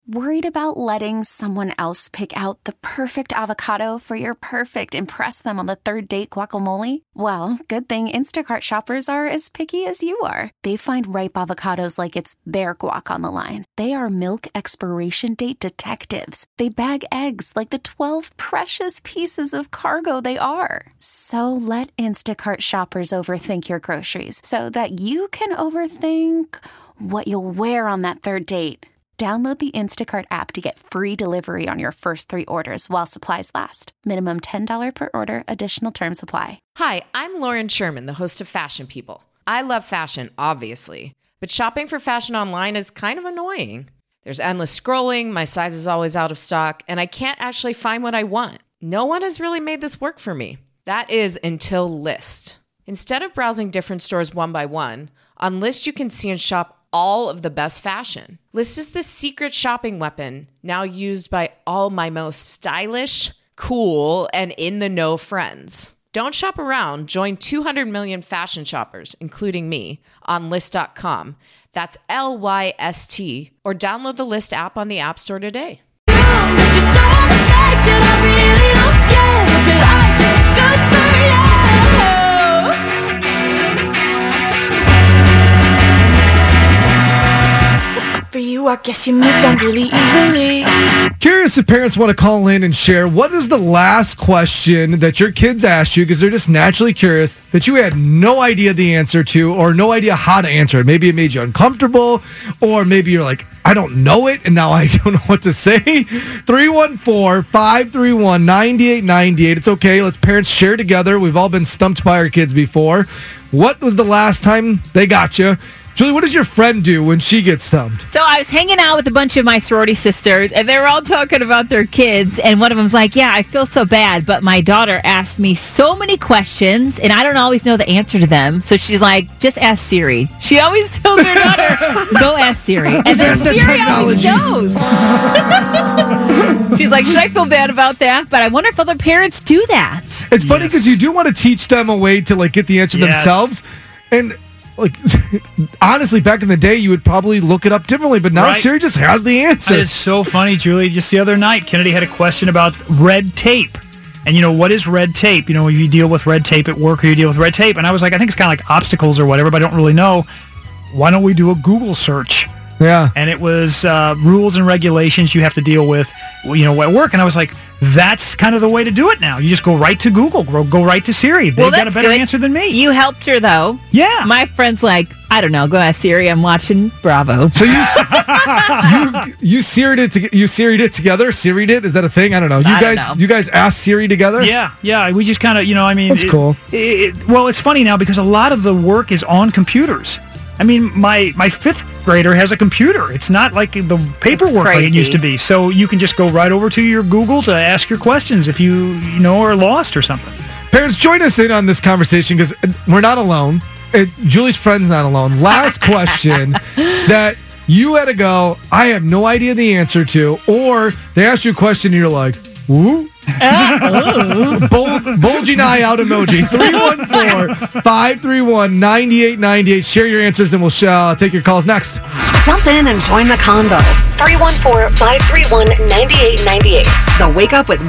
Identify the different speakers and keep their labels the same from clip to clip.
Speaker 1: Worried about letting someone else pick out the perfect avocado for your perfect impress them on the third date guacamole? Well, good thing Instacart shoppers are as picky as you are. They find ripe avocados like it's their guac on the line. They are milk expiration date detectives. They bag eggs like the 12 precious pieces of cargo they are. So let Instacart shoppers overthink your groceries so that you can overthink what you'll wear on that third date. Download the Instacart app to get free delivery on your first 3 orders while supplies last. Minimum $10 per order. Additional terms apply.
Speaker 2: Hi, I'm Lauren Sherman, the host of Fashion People. I love fashion, obviously, but shopping for fashion online is kind of annoying. There's endless scrolling, my size is always out of stock, and I can't actually find what I want. No one has really made this work for me. That is until Lyst. Instead of browsing different stores one by one, on Lyst you can see and shop all of the best fashion. Lyst is the secret shopping weapon now used by all my most stylish, cool, and in-the-know friends. Don't shop around. Join 200 million fashion shoppers, including me, on Lyst.com. That's Lyst, or download the Lyst app on the App Store today.
Speaker 3: For you, I guess you moved on really easily.
Speaker 4: Curious if parents want to call in and share what is the last question that your kids asked you because they're just naturally curious that you had no idea the answer to or no idea how to answer it. Maybe it made you uncomfortable, or maybe you're like, I don't know it and now I don't know what to say. 314-531-9898. It's okay. Let's parents share together. We've all been stumped by our kids before. What was the last time they got you? Julie, what does your friend do when she gets stumped?
Speaker 5: So I was hanging out with a bunch of my sorority sisters, and they were all talking about their kids, and one of them's like, yeah, I feel so bad, but my daughter asked me so many questions, and I don't always know the answer to them. So she's like, just ask Siri. She always tells her daughter, go ask Siri. And then Siri always knows. She's like, should I feel bad about that? But I wonder if other parents do that.
Speaker 4: It's funny because you do want to teach them a way to get the answer themselves. And honestly, back in the day, you would probably look it up differently, but now Siri just has the answer.
Speaker 6: It's so funny, Julie. Just the other night, Kennedy had a question about red tape. And, what is red tape? You deal with red tape at work or you deal with red tape. And I was like, I think it's kind of like obstacles or whatever, but I don't really know. Why don't we do a Google search?
Speaker 4: Yeah.
Speaker 6: And it was rules and regulations you have to deal with, at work. And I was like, that's kind of the way to do it now. You just go right to Google, go right to Siri. They've got a better answer than me.
Speaker 5: You helped her, though.
Speaker 6: Yeah.
Speaker 5: My friend's like, I don't know, go ask Siri. I'm watching Bravo.
Speaker 4: So you Siri'd it together? Siri'd it? Is that a thing? I don't know. You guys asked Siri together?
Speaker 6: Yeah. We just kind of,
Speaker 4: That's cool.
Speaker 6: Well, it's funny now because a lot of the work is on computers. I mean, my 5th grader has a computer. It's not like the paperwork like it used to be. So you can just go right over to your Google to ask your questions if you are lost or something.
Speaker 4: Parents, join us in on this conversation because we're not alone. Julie's friend's not alone. Last question that you had to go, I have no idea the answer to, or they ask you a question and you're like, ooh. Bulging eye out emoji. 314-531-9898. Share your answers and we'll take your calls next.
Speaker 7: Jump in and join the convo. 314-531-9898. The Wake Up with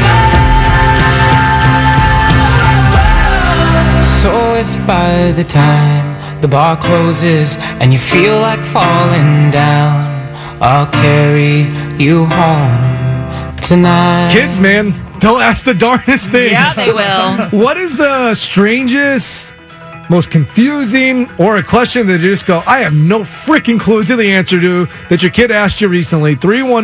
Speaker 8: So if by the time the bar closes and you feel like falling down, I'll carry you home tonight.
Speaker 4: Kids, man, they'll ask the darndest things.
Speaker 5: Yeah, they will.
Speaker 4: What is the strangest, most confusing, or a question that you just go, I have no freaking clue to the answer to that your kid asked you recently?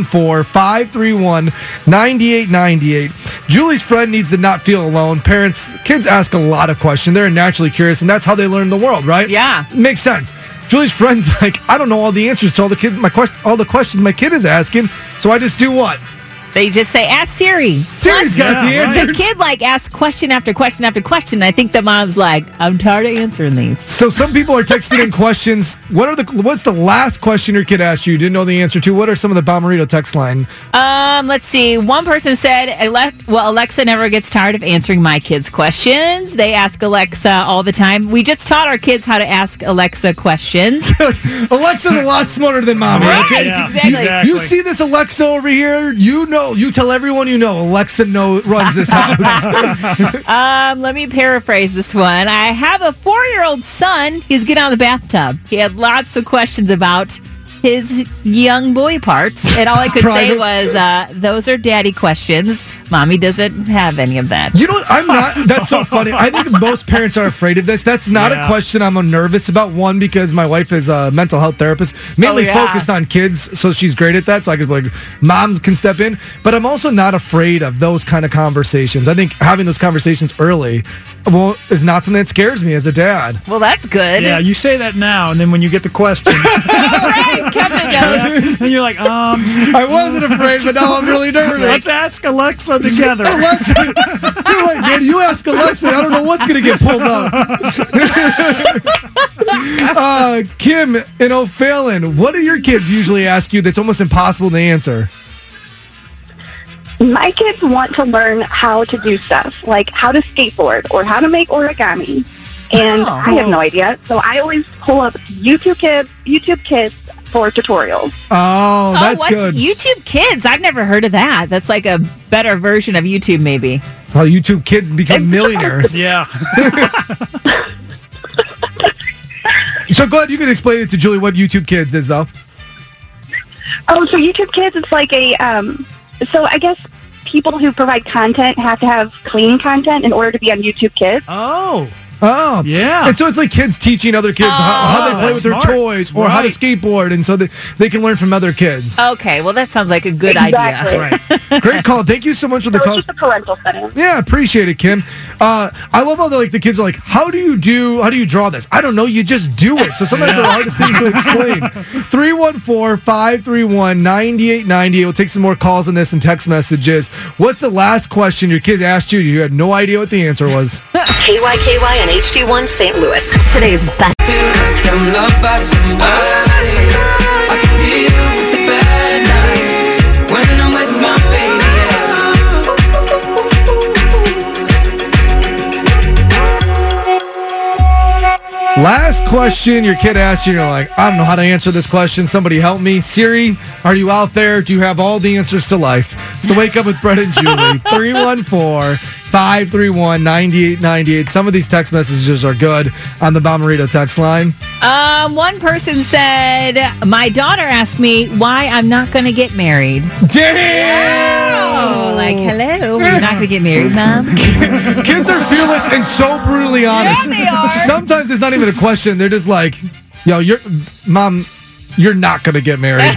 Speaker 4: 314-531-9898. Julie's friend needs to not feel alone. Kids ask a lot of questions. They're naturally curious, and that's how they learn the world, right?
Speaker 5: Yeah.
Speaker 4: Makes sense. Julie's friend's like, I don't know all the answers to all the questions my kid is asking, so I just do what?
Speaker 5: They just say, ask Siri.
Speaker 4: Siri's got the answers.
Speaker 5: The kid asks question after question after question. I think the mom's like, I'm tired of answering these.
Speaker 4: So some people are texting in questions. What's the last question your kid asked you didn't know the answer to? What are some of the Bommarito text line?
Speaker 5: Let's see. One person said, Alexa never gets tired of answering my kids' questions. They ask Alexa all the time. We just taught our kids how to ask Alexa questions.
Speaker 4: Alexa's a lot smarter than Mommy.
Speaker 5: Right,
Speaker 4: okay?
Speaker 5: exactly.
Speaker 4: You see this Alexa over here? You tell everyone you know Alexa runs this house.
Speaker 5: Let me paraphrase this one. I have a 4-year-old son. He's getting out of the bathtub. He had lots of questions about his young boy parts, and all I could say was, those are daddy questions. Mommy doesn't have any of that.
Speaker 4: You know what? That's so funny. I think most parents are afraid of this. That's not a question I'm nervous about. One, because my wife is a mental health therapist, mainly focused on kids, so she's great at that, so I could moms can step in. But I'm also not afraid of those kind of conversations. I think having those conversations early is not something that scares me as a dad.
Speaker 5: Well, that's good.
Speaker 6: Yeah, you say that now, and then when you get the question.
Speaker 5: Right, Kevin does.
Speaker 6: And you're like,
Speaker 4: I wasn't afraid, but now I'm really nervous.
Speaker 6: Let's ask Alexa together.
Speaker 4: Alexa, you're right, man. You ask Alexa, I don't know what's going to get pulled up. Kim in O'Fallon, what do your kids usually ask you that's almost impossible to answer?
Speaker 9: My kids want to learn how to do stuff, like how to skateboard or how to make origami. And I have no idea. So I always pull up YouTube Kids for tutorials.
Speaker 4: Oh, that's good.
Speaker 5: YouTube Kids? I've never heard of that. That's like a better version of YouTube, maybe.
Speaker 4: That's how YouTube Kids become millionaires.
Speaker 6: Yeah.
Speaker 4: So glad you can explain it to Julie what YouTube Kids is, though.
Speaker 9: Oh, so YouTube Kids, it's like a, so I guess people who provide content have to have clean content in order to be on YouTube Kids.
Speaker 4: Oh,
Speaker 6: yeah.
Speaker 4: And so it's like kids teaching other kids how they play with their toys or how to skateboard, and so they can learn from other kids.
Speaker 5: Okay, well, that sounds like a good idea.
Speaker 6: Right.
Speaker 4: Great call. Thank you so much for the call.
Speaker 9: It's just a parental setting.
Speaker 4: Yeah, appreciate it, Kim. I love how the kids are like, how do you draw this? I don't know. You just do it. So sometimes they're the hardest things to explain. 314-531-9890. We'll take some more calls on this and text messages. What's the last question your kid asked you? You had no idea what the answer was.
Speaker 7: KYKY and HD1 St. Louis. Today's best.
Speaker 8: I'm loved by somebody. I can deal with the bad nights when I'm with my baby.
Speaker 4: Last question your kid asked you, you're like, I don't know how to answer this question. Somebody help me. Siri, are you out there? Do you have all the answers to life? It's the Wake Up with Brett and Julie. 314-531-9898. Some of these text messages are good on the Bommarito text line.
Speaker 5: One person said, my daughter asked me why I'm not going to get married.
Speaker 4: Damn!
Speaker 5: Oh, like, hello, you're not going to get married, Mom?
Speaker 4: Kids are fearless and so brutally honest.
Speaker 5: Yeah, they are.
Speaker 4: Sometimes it's not even a question. They're just like, Mom, you're not going to get married.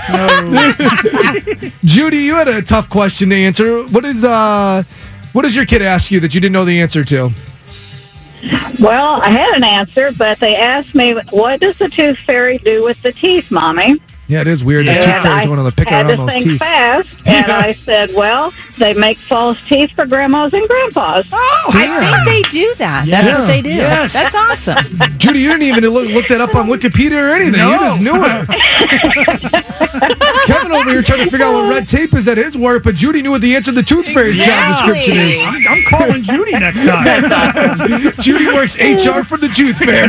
Speaker 4: Judy, you had a tough question to answer. What does your kid ask you that you didn't know the answer to?
Speaker 10: Well, I had an answer, but they asked me, what does the tooth fairy do with the teeth, Mommy?
Speaker 4: Yeah, it is weird. The tooth fairy's one of the pick around those teeth.
Speaker 10: I had to think fast, and I said, well, they make false teeth for grandmas and grandpas.
Speaker 5: Oh, I think they do that. Yes. That's what they do.
Speaker 6: Yes.
Speaker 5: That's awesome.
Speaker 4: Judy, you didn't even look that up on Wikipedia or anything. No. You just knew it. Kevin over here trying to figure out what red tape is at his work, but Judy knew what the answer to the tooth fairy's job description is.
Speaker 6: I'm calling Judy next time.
Speaker 5: That's awesome.
Speaker 4: Judy works HR for the tooth fairy.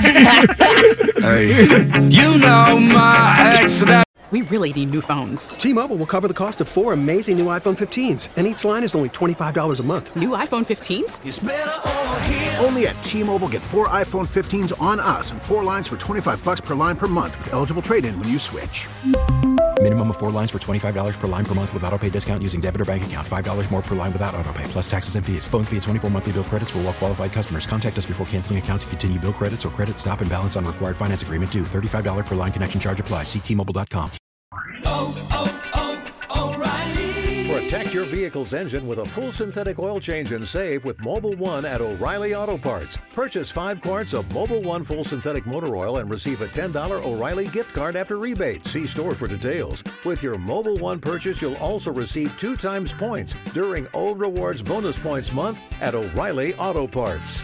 Speaker 8: You know my ex, so that
Speaker 11: We really need new phones.
Speaker 12: T-Mobile will cover the cost of 4 amazing new iPhone 15s, and each line is only $25 a month.
Speaker 11: New iPhone 15s?
Speaker 12: It's better over here.
Speaker 13: Only at T-Mobile, get 4 iPhone 15s on us and 4 lines for $25 per line per month with eligible trade-in when you switch.
Speaker 14: Minimum of 4 lines for $25 per line per month with autopay discount using debit or bank account. $5 more per line without autopay, plus taxes and fees. Phone fee at 24 monthly bill credits for well-qualified customers. Contact us before canceling account to continue bill credits or credit stop and balance on required finance agreement due. $35 per line connection charge applies. See T-Mobile.com.
Speaker 13: Protect
Speaker 15: your vehicle's engine with a full synthetic oil change and save with Mobil 1 at O'Reilly Auto Parts. Purchase 5 quarts of Mobil 1 full synthetic motor oil and receive a $10 O'Reilly gift card after rebate. See store for details. With your Mobil 1 purchase, you'll also receive 2 times points during Old Rewards Bonus Points Month at O'Reilly Auto Parts.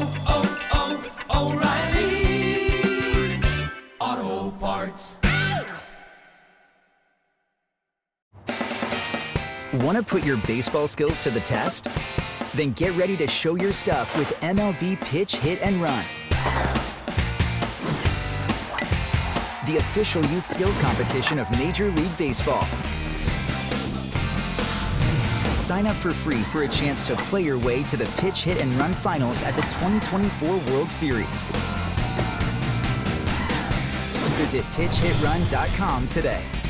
Speaker 16: O'Reilly Auto Parts.
Speaker 17: Want to put your baseball skills to the test? Then get ready to show your stuff with MLB Pitch, Hit, and Run. The official youth skills competition of Major League Baseball. Sign up for free for a chance to play your way to the Pitch, Hit, and Run finals at the 2024 World Series. Visit pitchhitrun.com today.